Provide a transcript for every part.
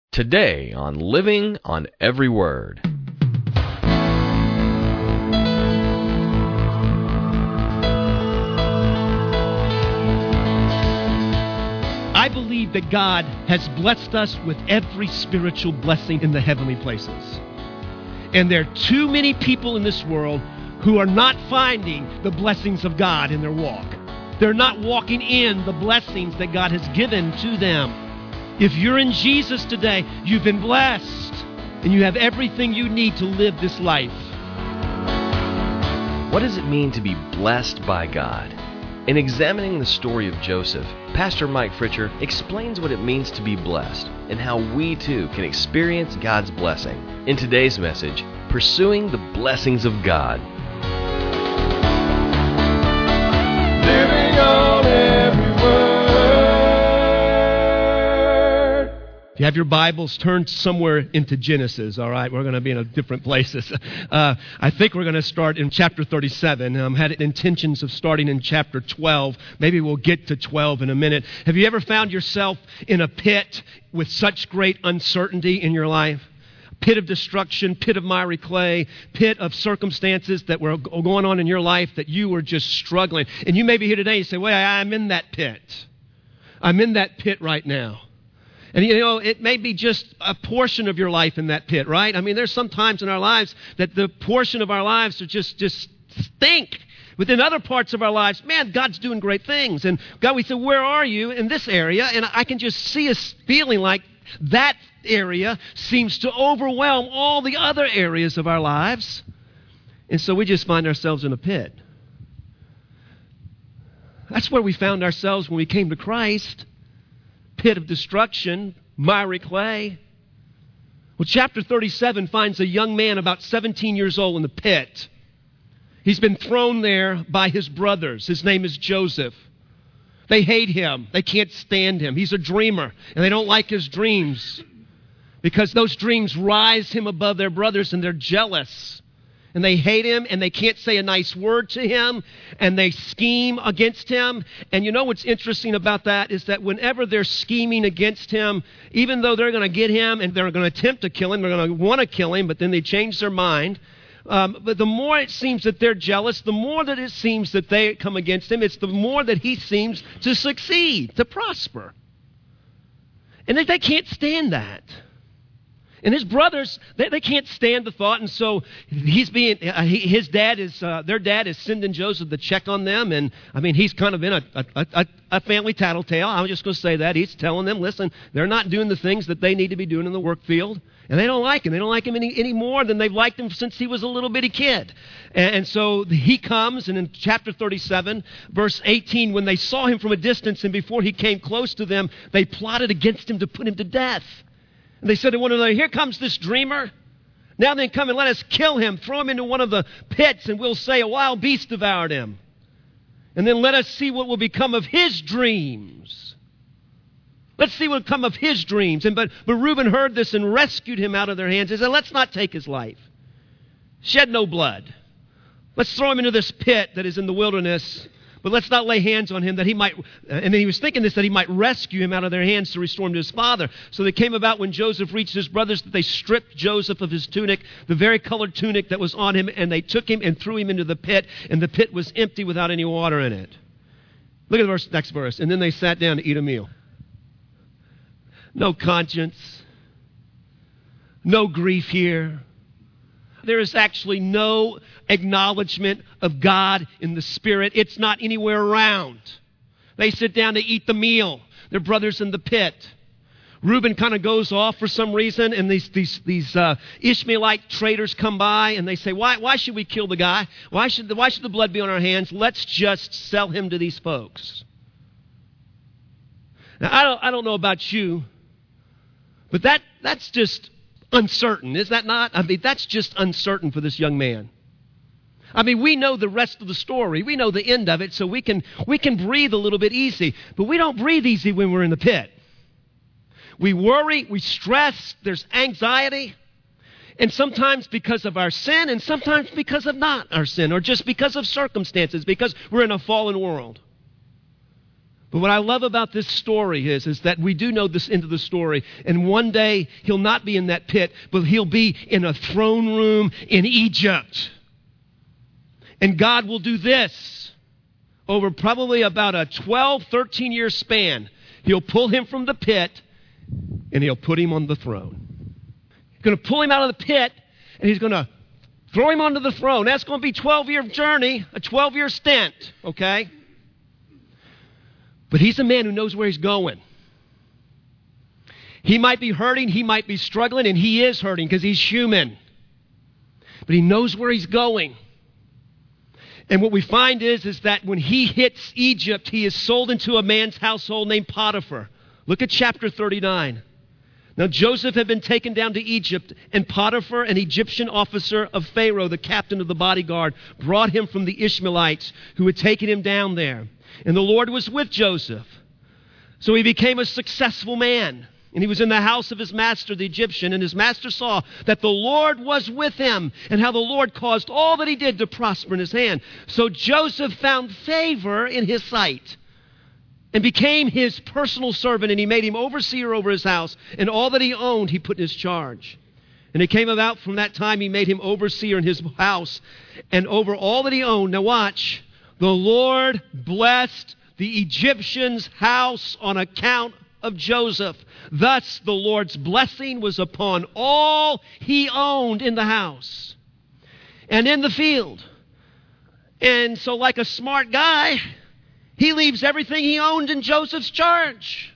Today on Living on Every Word. I believe that God has blessed us with every spiritual blessing in the heavenly places. And there are too many people in this world who are not finding the blessings of God in their walk. They're not walking in the blessings that God has given to them. If you're in Jesus today, you've been blessed, and you have everything you need to live this life. What does it mean to be blessed by God? In examining the story of Joseph, Pastor Mike Fritcher explains what it means to be blessed and how we too can experience God's blessing. In today's message, Pursuing the Blessings of God. Living on every word. If you have your Bibles, turn somewhere into Genesis, all right? We're going to be in different places. I think we're going to start in chapter 37. Had intentions of starting in chapter 12. Maybe we'll get to 12 in a minute. Have you ever found yourself in a pit with such great uncertainty in your life? Pit of destruction, pit of miry clay, pit of circumstances that were going on in your life that you were just struggling. And you may be here today and say, well, I'm in that pit. I'm in that pit right now. And, you know, it may be just a portion of your life in that pit, right? I mean, there's some times in our lives that the portion of our lives are just stink. Within other parts of our lives, man, God's doing great things. And God, we say, where are you in this area? And I can just see us feeling like that area seems to overwhelm all the other areas of our lives. And so we just find ourselves in a pit. That's where we found ourselves when we came to Christ. Pit of destruction, miry clay. Well, chapter 37 finds a young man about 17 years old in the pit. He's been thrown there by his brothers. His name is Joseph. They hate him. They can't stand him. He's a dreamer, and they don't like his dreams because those dreams rise him above their brothers, and they're jealous. And they hate him, and they can't say a nice word to him, and they scheme against him. And you know what's interesting about that is that whenever they're scheming against him, even though they're going to get him and they're going to attempt to kill him, they're going to want to kill him, but then they change their mind. But the more it seems that they're jealous, the more that it seems that they come against him, it's the more that he seems to succeed, to prosper. And they can't stand that. And his brothers, they can't stand the thought, and so their dad is sending Joseph to check on them, and I mean, he's kind of in a family tattletale. I'm just going to say that. He's telling them, listen, they're not doing the things that they need to be doing in the work field, and they don't like him. They don't like him any more than they've liked him since he was a little bitty kid. And so he comes, and in chapter 37, verse 18, when they saw him from a distance, and before he came close to them, they plotted against him to put him to death. And they said to one another, here comes this dreamer. Now then come and let us kill him, throw him into one of the pits, and we'll say a wild beast devoured him. And then let us see what will become of his dreams. Let's see what will come of his dreams. But Reuben heard this and rescued him out of their hands. He said, let's not take his life. Shed no blood. Let's throw him into this pit that is in the wilderness. But let's not lay hands on him that he might, and then he was thinking this, that he might rescue him out of their hands to restore him to his father. So they came about when Joseph reached his brothers that they stripped Joseph of his tunic, the very colored tunic that was on him, and they took him and threw him into the pit, and the pit was empty without any water in it. Look at the next verse. And then they sat down to eat a meal. No conscience. No grief here. There is actually no acknowledgement of God in the Spirit. It's not anywhere around. They sit down to eat the meal. Their brother's in the pit. Reuben kind of goes off for some reason, and these Ishmaelite traders come by, and they say, why should we kill the guy? Why should the blood be on our hands? Let's just sell him to these folks. Now, I don't know about you, but that's just uncertain, is that not? I mean, that's just uncertain for this young man. I mean, we know the rest of the story. We know the end of it, so we can breathe a little bit easy. But we don't breathe easy when we're in the pit. We worry, we stress, there's anxiety. And sometimes because of our sin, and sometimes because of not our sin, or just because of circumstances, because we're in a fallen world. But what I love about this story is that we do know this end of the story. And one day, he'll not be in that pit, but he'll be in a throne room in Egypt. And God will do this over probably about a 12, 13-year span. He'll pull him from the pit, and he'll put him on the throne. He's going to pull him out of the pit, and he's going to throw him onto the throne. That's going to be a 12-year journey, a 12-year stint, okay? But he's a man who knows where he's going. He might be hurting, he might be struggling, and he is hurting because he's human. But he knows where he's going. And what we find is that when he hits Egypt, he is sold into a man's household named Potiphar. Look at chapter 39. Now Joseph had been taken down to Egypt, and Potiphar, an Egyptian officer of Pharaoh, the captain of the bodyguard, brought him from the Ishmaelites who had taken him down there. And the Lord was with Joseph. So he became a successful man. And he was in the house of his master, the Egyptian. And his master saw that the Lord was with him and how the Lord caused all that he did to prosper in his hand. So Joseph found favor in his sight and became his personal servant. And he made him overseer over his house. And all that he owned, he put in his charge. And it came about from that time he made him overseer in his house and over all that he owned. Now watch. The Lord blessed the Egyptian's house on account of Joseph. Thus, the Lord's blessing was upon all he owned in the house and in the field. And so, like a smart guy, he leaves everything he owned in Joseph's charge.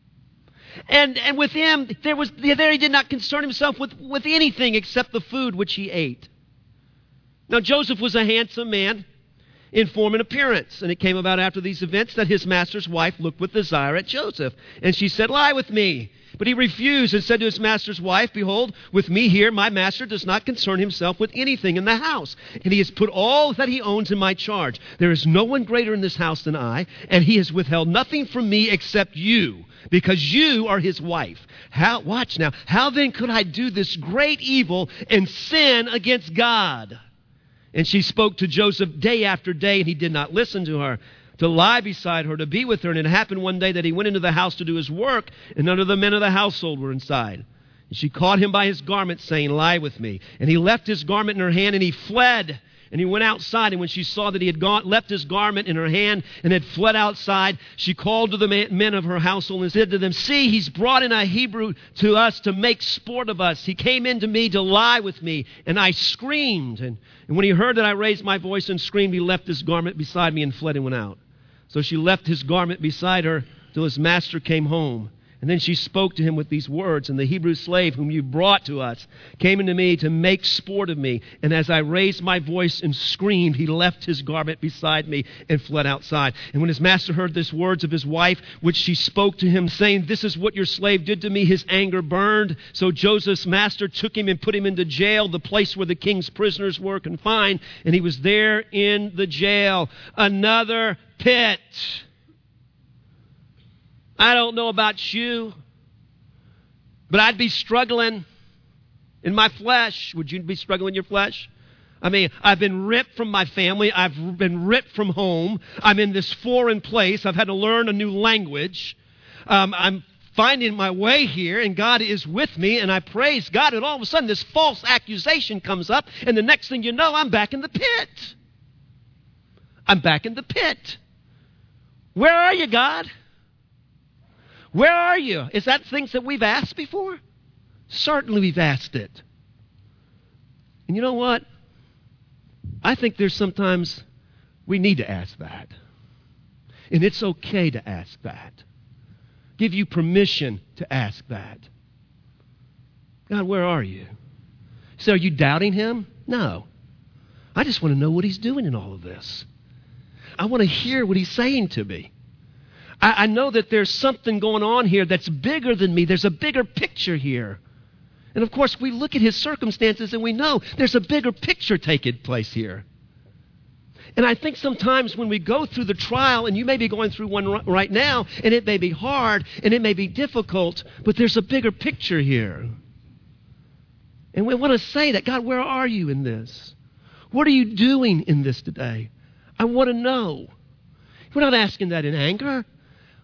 And with him, there he did not concern himself with anything except the food which he ate. Now, Joseph was a handsome man in form and appearance. And it came about after these events that his master's wife looked with desire at Joseph. And she said, "Lie with me." But he refused and said to his master's wife, "Behold, with me here, my master does not concern himself with anything in the house. And he has put all that he owns in my charge. There is no one greater in this house than I, and he has withheld nothing from me except you, because you are his wife. Watch now. How then could I do this great evil and sin against God?" And she spoke to Joseph day after day, and he did not listen to her, to lie beside her, to be with her. And it happened one day that he went into the house to do his work, and none of the men of the household were inside. And she caught him by his garment, saying, "Lie with me." And he left his garment in her hand, and he fled. And he went outside, and when she saw that he had left his garment in her hand and had fled outside, she called to the men of her household and said to them, "See, he's brought in a Hebrew to us to make sport of us. He came in to me to lie with me." And I screamed. And when he heard that I raised my voice and screamed, he left his garment beside me and fled and went out. So she left his garment beside her till his master came home. And then she spoke to him with these words, "And the Hebrew slave whom you brought to us came into me to make sport of me. And as I raised my voice and screamed, he left his garment beside me and fled outside." And when his master heard these words of his wife, which she spoke to him, saying, "This is what your slave did to me," his anger burned. So Joseph's master took him and put him into jail, the place where the king's prisoners were confined. And he was there in the jail. Another pit. I don't know about you, but I'd be struggling in my flesh. Would you be struggling in your flesh? I mean, I've been ripped from my family. I've been ripped from home. I'm in this foreign place. I've had to learn a new language. I'm finding my way here, and God is with me, and I praise God. And all of a sudden, this false accusation comes up, and the next thing you know, I'm back in the pit. I'm back in the pit. Where are you, God? Where are you? Is that things that we've asked before? Certainly we've asked it. And you know what? I think there's sometimes we need to ask that. And it's okay to ask that. Give you permission to ask that. God, where are you? So are you doubting him? No. I just want to know what he's doing in all of this. I want to hear what he's saying to me. I know that there's something going on here that's bigger than me. There's a bigger picture here. And of course, we look at his circumstances and we know there's a bigger picture taking place here. And I think sometimes when we go through the trial, and you may be going through one right now, and it may be hard and it may be difficult, but there's a bigger picture here. And we want to say that, God, where are you in this? What are you doing in this today? I want to know. We're not asking that in anger.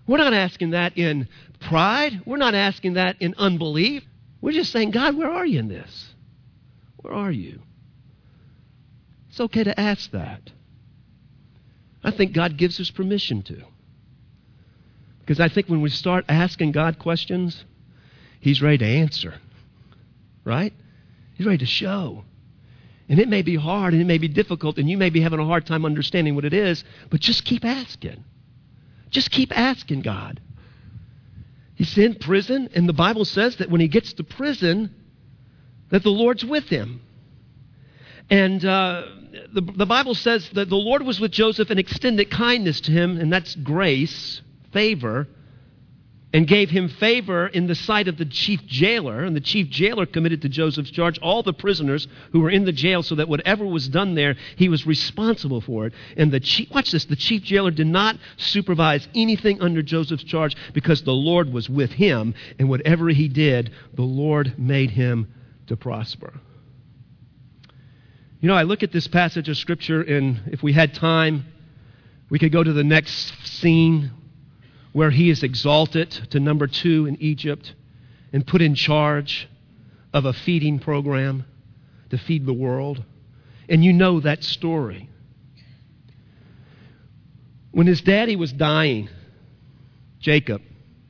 We're not asking that in pride. We're not asking that in unbelief. We're just saying, God, where are you in this? Where are you? It's okay to ask that. I think God gives us permission to. Because I think when we start asking God questions, He's ready to answer. Right? He's ready to show. And it may be hard and it may be difficult and you may be having a hard time understanding what it is, but just keep asking. Just keep asking God. He's in prison, and the Bible says that when he gets to prison, that the Lord's with him. And the Bible says that the Lord was with Joseph and extended kindness to him, and that's grace, favor, and gave him favor in the sight of the chief jailer. And the chief jailer committed to Joseph's charge all the prisoners who were in the jail, so that whatever was done there, he was responsible for it. And the chief jailer did not supervise anything under Joseph's charge, because the Lord was with him, and whatever he did, the Lord made him to prosper. You know, I look at this passage of Scripture, and if we had time, we could go to the next scene where he is exalted to number 2 in Egypt and put in charge of a feeding program to feed the world. And you know that story. When his daddy was dying, Jacob,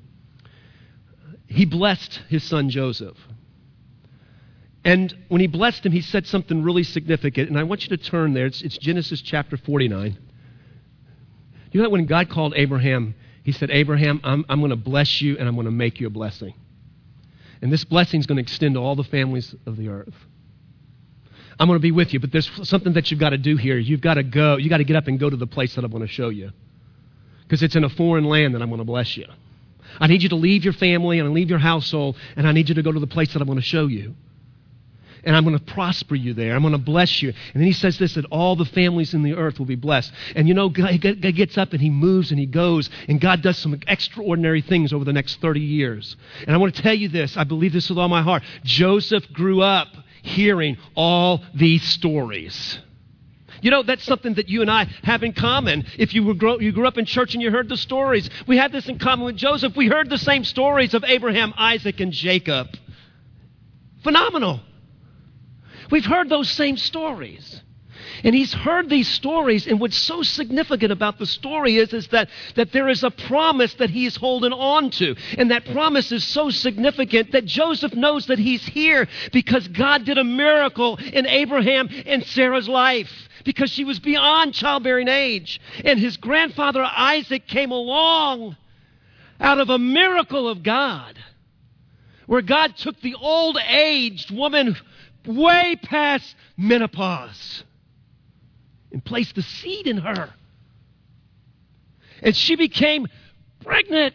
he blessed his son Joseph. And when he blessed him, he said something really significant. And I want you to turn there. It's Genesis chapter 49. You know when God called Abraham, he said, Abraham, I'm going to bless you and I'm going to make you a blessing. And this blessing is going to extend to all the families of the earth. I'm going to be with you, but there's something that you've got to do here. You've got to go. You've got to get up and go to the place that I'm going to show you. Because it's in a foreign land that I'm going to bless you. I need you to leave your family and leave your household, and I need you to go to the place that I'm going to show you. And I'm going to prosper you there. I'm going to bless you. And then he says this, that all the families in the earth will be blessed. And you know, God gets up and he moves and he goes. And God does some extraordinary things over the next 30 years. And I want to tell you this. I believe this with all my heart. Joseph grew up hearing all these stories. You know, that's something that you and I have in common. If you grew up in church and you heard the stories. We had this in common with Joseph. We heard the same stories of Abraham, Isaac, and Jacob. Phenomenal. We've heard those same stories. And he's heard these stories, and what's so significant about the story is that there is a promise that he is holding on to. And that promise is so significant that Joseph knows that he's here because God did a miracle in Abraham and Sarah's life, because she was beyond childbearing age. And his grandfather Isaac came along out of a miracle of God, where God took the old-aged woman way past menopause and placed the seed in her. And she became pregnant.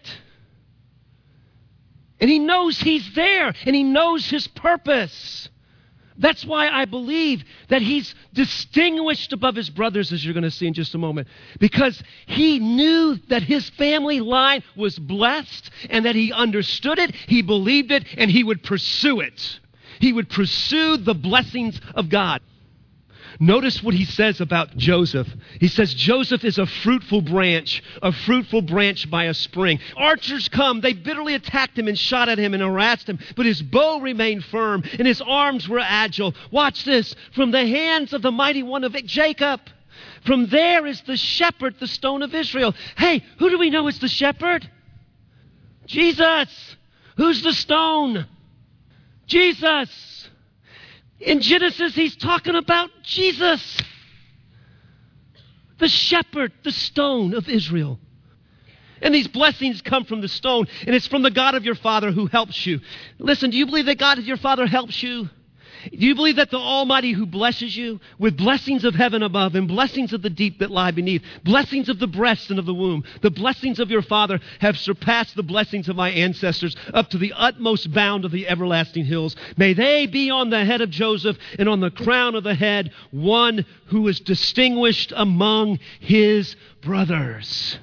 And he knows he's there, and he knows his purpose. That's why I believe that he's distinguished above his brothers, as you're going to see in just a moment, because he knew that his family line was blessed and that he understood it, he believed it, and he would pursue it. He would pursue the blessings of God. Notice what he says about Joseph. He says, Joseph is a fruitful branch by a spring. Archers come, they bitterly attacked him and shot at him and harassed him, but his bow remained firm and his arms were agile. Watch this, from the hands of the mighty one of Jacob. From there is the shepherd, the stone of Israel. Hey, who do we know is the shepherd? Jesus. Who's the stone? Jesus. In Genesis, he's talking about Jesus, the shepherd, the stone of Israel. And these blessings come from the stone, and it's from the God of your father who helps you. Listen, do you believe that God, your father, helps you? Do you believe that the Almighty who blesses you with blessings of heaven above and blessings of the deep that lie beneath, blessings of the breast and of the womb, the blessings of your Father have surpassed the blessings of my ancestors up to the utmost bound of the everlasting hills? May they be on the head of Joseph and on the crown of the head, one who is distinguished among his brothers.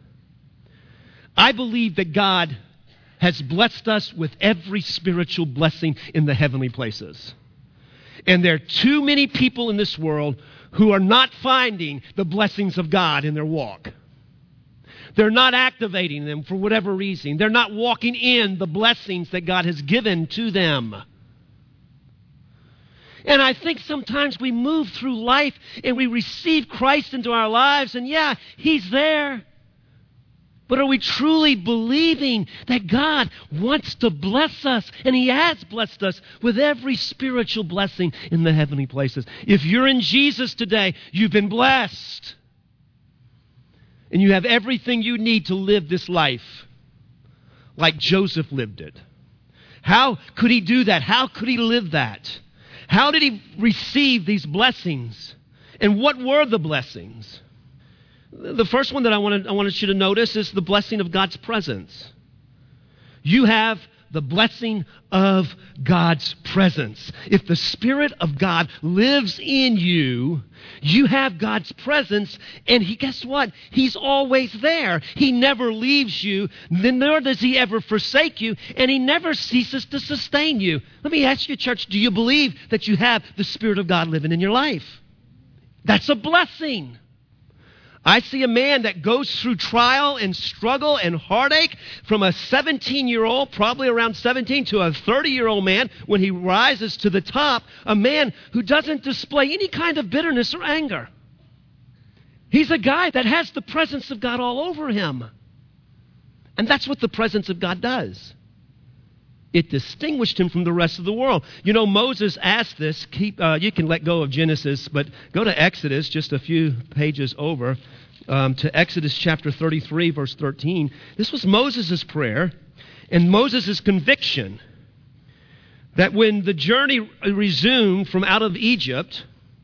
I believe that God has blessed us with every spiritual blessing in the heavenly places. And there are too many people in this world who are not finding the blessings of God in their walk. They're not activating them for whatever reason. They're not walking in the blessings that God has given to them. And I think sometimes we move through life and we receive Christ into our lives, and yeah, He's there. But are we truly believing that God wants to bless us, and He has blessed us with every spiritual blessing in the heavenly places? If you're in Jesus today, you've been blessed. And you have everything you need to live this life like Joseph lived it. How could he do that? How could he live that? How did he receive these blessings? And what were the blessings? The first one that I wanted you to notice is the blessing of God's presence. You have the blessing of God's presence. If the Spirit of God lives in you, you have God's presence, and guess what? He's always there. He never leaves you, nor does He ever forsake you, and He never ceases to sustain you. Let me ask you, church, do you believe that you have the Spirit of God living in your life? That's a blessing. I see a man that goes through trial and struggle and heartache from a 17-year-old, probably around 17, to a 30-year-old man when he rises to the top, a man who doesn't display any kind of bitterness or anger. He's a guy that has the presence of God all over him. And that's what the presence of God does. It distinguished him from the rest of the world. You know, Moses asked this. You can let go of Genesis, but go to Exodus, just a few pages over, to Exodus chapter 33, verse 13. This was Moses' prayer and Moses' conviction that when the journey resumed from out of Egypt,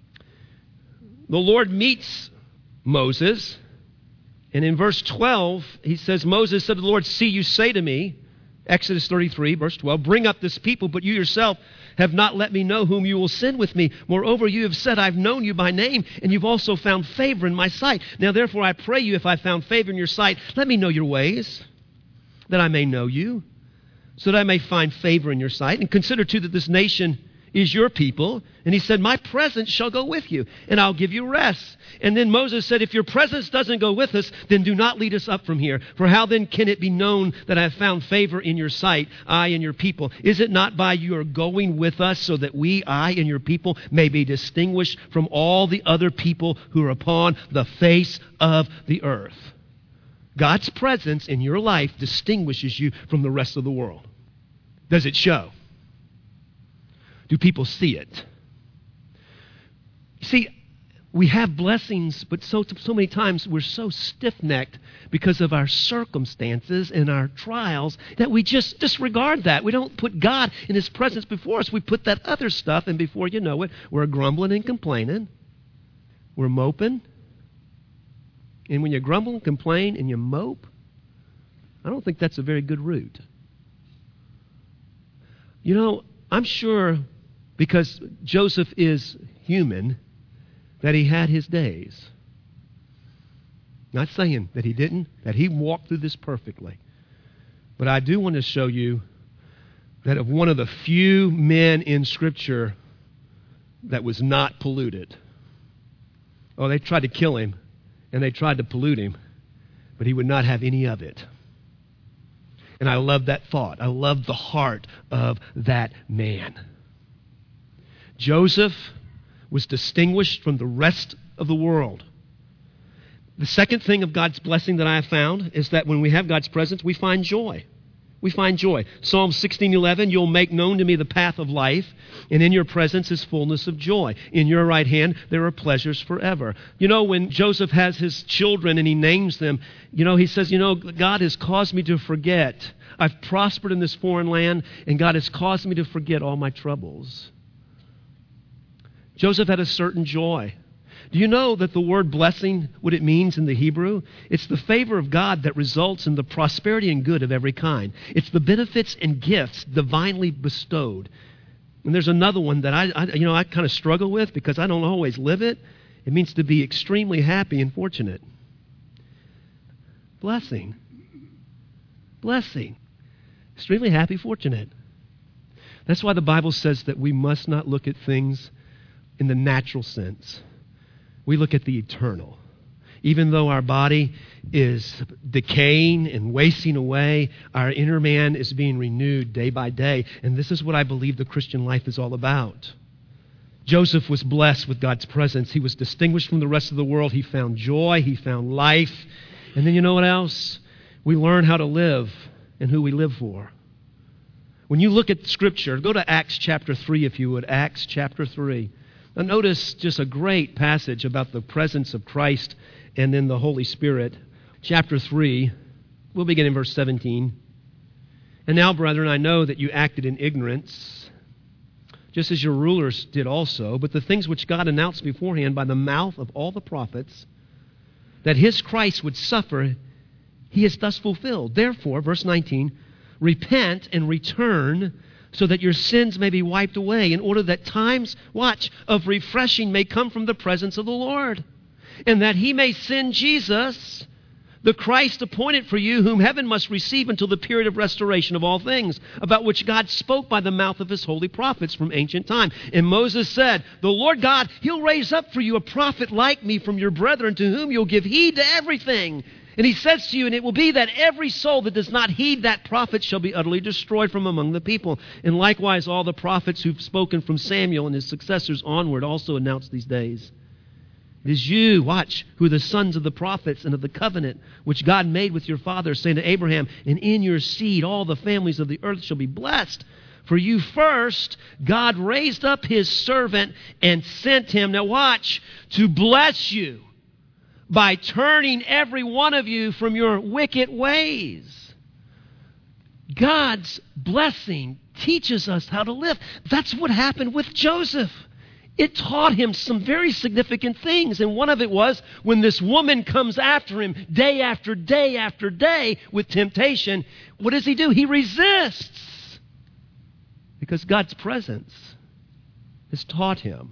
the Lord meets Moses. And in verse 12, he says, Moses said to the Lord, "See, you say to me," Exodus 33, verse 12, "Bring up this people, but you yourself have not let me know whom you will send with me. Moreover, you have said, I've known you by name, and you've also found favor in my sight. Now, therefore, I pray you, if I found favor in your sight, let me know your ways, that I may know you, so that I may find favor in your sight. And consider, too, that this nation is your people." And he said, "My presence shall go with you, and I'll give you rest." And then Moses said, "If your presence doesn't go with us, then do not lead us up from here. For how then can it be known that I have found favor in your sight, I and your people? Is it not by your going with us, so that I and your people may be distinguished from all the other people who are upon the face of the earth?" God's presence in your life distinguishes you from the rest of the world. Does it show? Do people see it? See, we have blessings, but so many times we're so stiff-necked because of our circumstances and our trials that we just disregard that. We don't put God in His presence before us. We put that other stuff, and before you know it, we're grumbling and complaining. We're moping. And when you grumble and complain and you mope, I don't think that's a very good route. You know, I'm sure, because Joseph is human, that he had his days. Not saying that he didn't, that he walked through this perfectly. But I do want to show you that of one of the few men in Scripture that was not polluted. Oh, they tried to kill him, and they tried to pollute him, but he would not have any of it. And I love that thought. I love the heart of that man. Joseph was distinguished from the rest of the world. The second thing of God's blessing that I have found is that when we have God's presence, we find joy. We find joy. Psalm 16:11, "You'll make known to me the path of life, and in your presence is fullness of joy. In your right hand there are pleasures forever." You know, when Joseph has his children and he names them, he says, God has caused me to forget. I've prospered in this foreign land, and God has caused me to forget all my troubles. Joseph had a certain joy. Do you know that the word blessing, what it means in the Hebrew? It's the favor of God that results in the prosperity and good of every kind. It's the benefits and gifts divinely bestowed. And there's another one that I kind of struggle with because I don't always live it. It means to be extremely happy and fortunate. Blessing. Blessing. Extremely happy, fortunate. That's why the Bible says that we must not look at things in the natural sense. We look at the eternal. Even though our body is decaying and wasting away, our inner man is being renewed day by day. And this is what I believe the Christian life is all about. Joseph was blessed with God's presence. He was distinguished from the rest of the world. He found joy. He found life. And then you know what else? We learn how to live and who we live for. When you look at Scripture, go to Acts chapter 3 if you would. Acts chapter 3. Now notice just a great passage about the presence of Christ and then the Holy Spirit. Chapter 3, we'll begin in verse 17. And now, brethren, I know that you acted in ignorance, just as your rulers did also, but the things which God announced beforehand by the mouth of all the prophets, that his Christ would suffer, he has thus fulfilled. Therefore, verse 19, repent and return so that your sins may be wiped away, in order that times, watch, of refreshing may come from the presence of the Lord, and that he may send Jesus, the Christ appointed for you, whom heaven must receive until the period of restoration of all things, about which God spoke by the mouth of his holy prophets from ancient time. And Moses said, the Lord God, he'll raise up for you a prophet like me from your brethren, to whom you'll give heed to everything. And he says to you, and it will be that every soul that does not heed that prophet shall be utterly destroyed from among the people. And likewise all the prophets who've spoken from Samuel and his successors onward also announce these days. It is you, watch, who are the sons of the prophets and of the covenant which God made with your fathers, saying to Abraham, and in your seed all the families of the earth shall be blessed. For you first, God raised up his servant and sent him, now watch, to bless you by turning every one of you from your wicked ways. God's blessing teaches us how to live. That's what happened with Joseph. It taught him some very significant things. And one of it was when this woman comes after him day after day after day with temptation, what does he do? He resists. Because God's presence has taught him.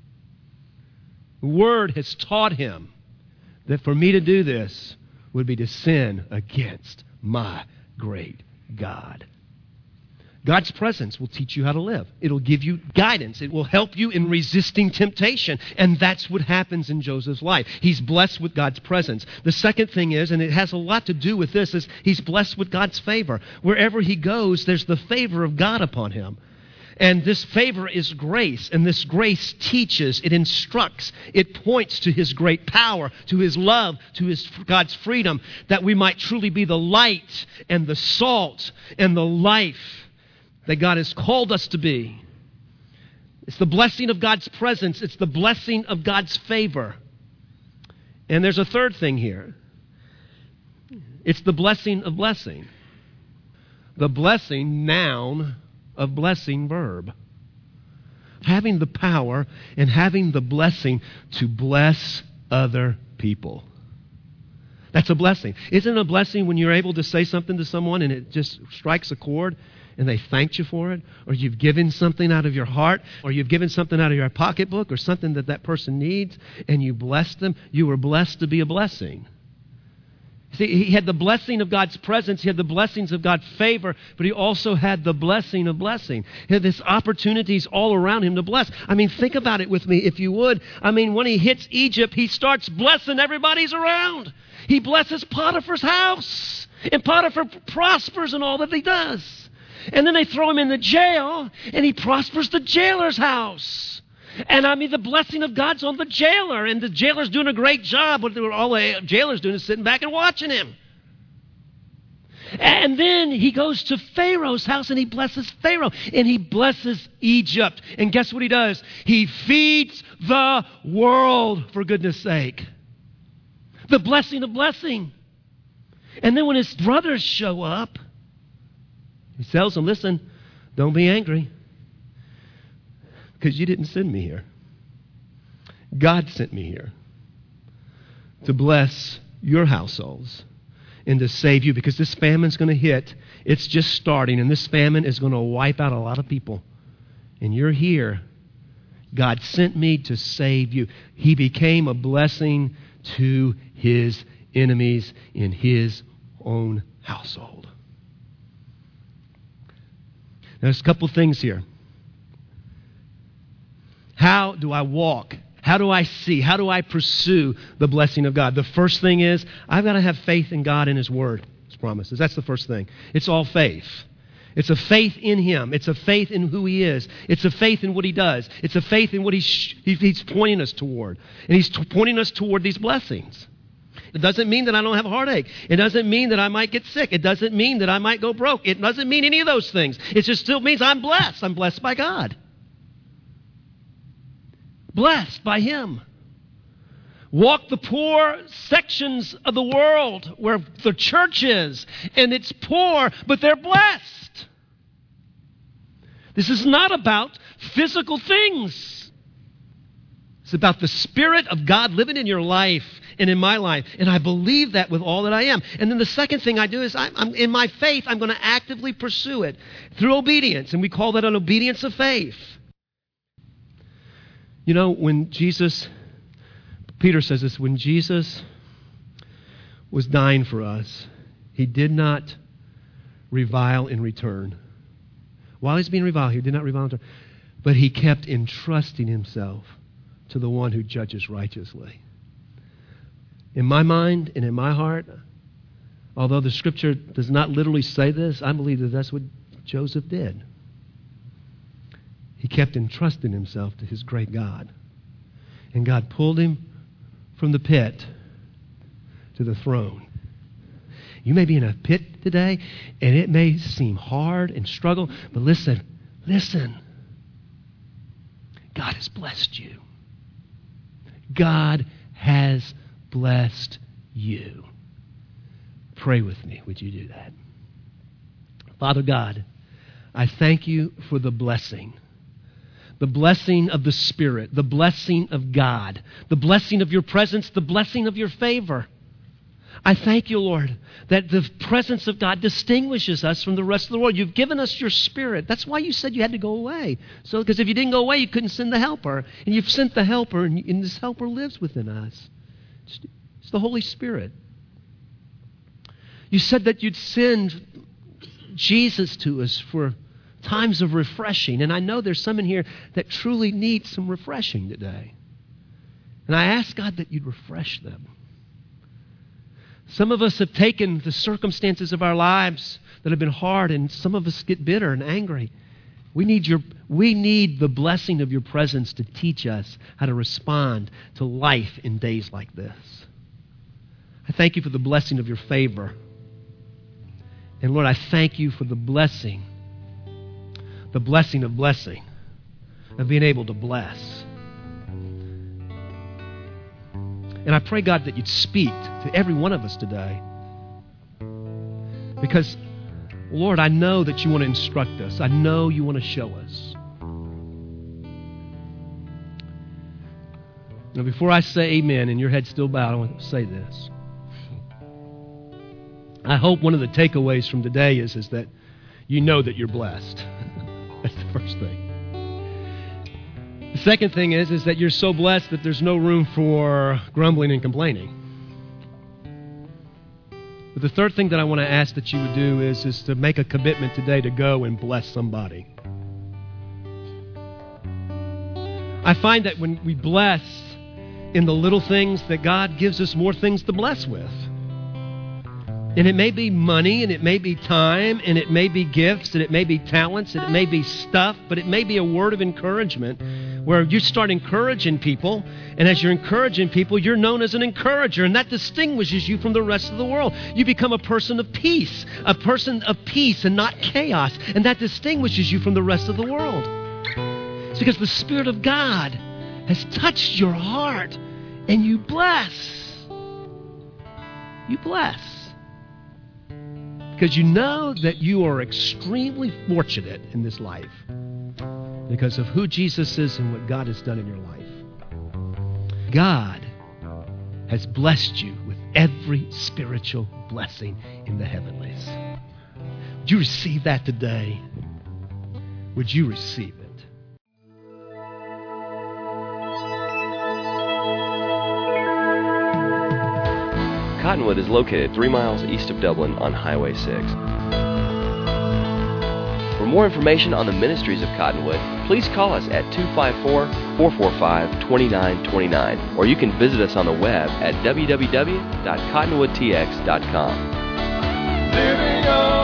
The Word has taught him that for me to do this would be to sin against my great God. God's presence will teach you how to live. It'll give you guidance. It will help you in resisting temptation. And that's what happens in Joseph's life. He's blessed with God's presence. The second thing is, and it has a lot to do with this, is he's blessed with God's favor. Wherever he goes, there's the favor of God upon him. And this favor is grace, and this grace teaches, it instructs, it points to his great power, to his love, to his God's freedom, that we might truly be the light and the salt and the life that God has called us to be. It's the blessing of God's presence. It's the blessing of God's favor. And there's a third thing here. It's the blessing of blessing. The blessing, noun, of blessing, verb. Having the power and having the blessing to bless other people. That's a blessing. Isn't it a blessing when you're able to say something to someone and it just strikes a chord and they thanked you for it? Or you've given something out of your heart, or you've given something out of your pocketbook, or something that that person needs, and you blessed them. You were blessed to be a blessing. See, he had the blessing of God's presence. He had the blessings of God's favor, but he also had the blessing of blessing. He had these opportunities all around him to bless. I mean, think about it with me, if you would. I mean, when he hits Egypt, he starts blessing everybody's around. He blesses Potiphar's house, and Potiphar prospers in all that he does. And then they throw him in the jail, and he prospers the jailer's house. And I mean, the blessing of God's on the jailer, and the jailer's doing a great job. What all the jailer's doing is sitting back and watching him. And then he goes to Pharaoh's house, and he blesses Pharaoh, and he blesses Egypt. And guess what he does? He feeds the world, for goodness sake. The blessing of blessing. And then when his brothers show up, he tells them, listen, don't be angry, because you didn't send me here. God sent me here to bless your households and to save you, because this famine's going to hit. It's just starting, and this famine is going to wipe out a lot of people. And you're here. God sent me to save you. He became a blessing to his enemies in his own household. Now, there's a couple things here. How do I walk? How do I see? How do I pursue the blessing of God? The first thing is, I've got to have faith in God and His Word, His promises. That's the first thing. It's all faith. It's a faith in Him. It's a faith in who He is. It's a faith in what He does. It's a faith in what He's pointing us toward. And He's pointing us toward these blessings. It doesn't mean that I don't have a heartache. It doesn't mean that I might get sick. It doesn't mean that I might go broke. It doesn't mean any of those things. It just still means I'm blessed. I'm blessed by God. Blessed by Him. Walk the poor sections of the world where the church is, and it's poor, but they're blessed. This is not about physical things. It's about the Spirit of God living in your life and in my life. And I believe that with all that I am. And then the second thing I do is I'm in my faith, I'm going to actively pursue it through obedience. And we call that an obedience of faith. You know, when Peter says this, when Jesus was dying for us, He did not revile in return. While He's being reviled, He did not revile in return. But He kept entrusting Himself to the one who judges righteously. In my mind and in my heart, although the Scripture does not literally say this, I believe that that's what Joseph did. He kept entrusting himself to his great God. And God pulled him from the pit to the throne. You may be in a pit today, and it may seem hard and struggle, but listen. God has blessed you. God has blessed you. Pray with me. Would you do that? Father God, I thank you for the blessing of the Spirit, the blessing of God, the blessing of your presence, the blessing of your favor. I thank you, Lord, that the presence of God distinguishes us from the rest of the world. You've given us your Spirit. That's why you said you had to go away. So, because if you didn't go away, you couldn't send the Helper. And you've sent the Helper, and this Helper lives within us. It's the Holy Spirit. You said that you'd send Jesus to us for times of refreshing. And I know there's some in here that truly need some refreshing today. And I ask God that you'd refresh them. Some of us have taken the circumstances of our lives that have been hard, and some of us get bitter and angry. We need the blessing of your presence to teach us how to respond to life in days like this. I thank you for the blessing of your favor. And Lord, I thank you for the blessing of blessing, of being able to bless. And I pray, God, that you'd speak to every one of us today. Because, Lord, I know that you want to instruct us. I know you want to show us. Now, before I say amen and your head's still bowed, I want to say this. I hope one of the takeaways from today is that you know that you're blessed. That's the first thing. The second thing is that you're so blessed that there's no room for grumbling and complaining. But the third thing that I want to ask that you would do is to make a commitment today to go and bless somebody. I find that when we bless in the little things, that God gives us more things to bless with. And it may be money, and it may be time, and it may be gifts, and it may be talents, and it may be stuff, but it may be a word of encouragement where you start encouraging people, and as you're encouraging people, you're known as an encourager, and that distinguishes you from the rest of the world. You become a person of peace and not chaos, and that distinguishes you from the rest of the world. It's because the Spirit of God has touched your heart, and you bless. You bless. Because you know that you are extremely fortunate in this life because of who Jesus is and what God has done in your life. God has blessed you with every spiritual blessing in the heavenlies. Would you receive that today? Would you receive it? Cottonwood is located 3 miles east of Dublin on Highway 6. For more information on the ministries of Cottonwood, please call us at 254-445-2929, or you can visit us on the web at www.cottonwoodtx.com. Living on